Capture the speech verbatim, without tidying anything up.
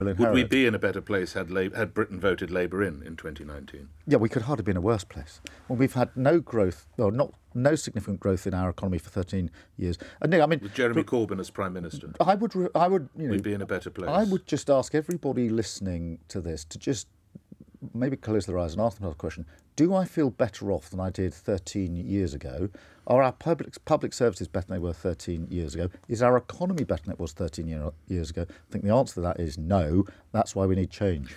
Would we be in a better place had Lab- had Britain voted Labour in in twenty nineteen? Yeah, we could hardly be in a worse place. Well, we've had no growth, or not no significant growth in our economy for thirteen years. And Nick, I mean, with Jeremy Corbyn as Prime Minister, I would, I would, you know, we'd be in a better place. I would just ask everybody listening to this to just maybe close their eyes and ask themselves a question: do I feel better off than I did thirteen years ago? Are our public public services better than they were thirteen years ago? Is our economy better than it was thirteen year, years ago? I think the answer to that is no. That's why we need change.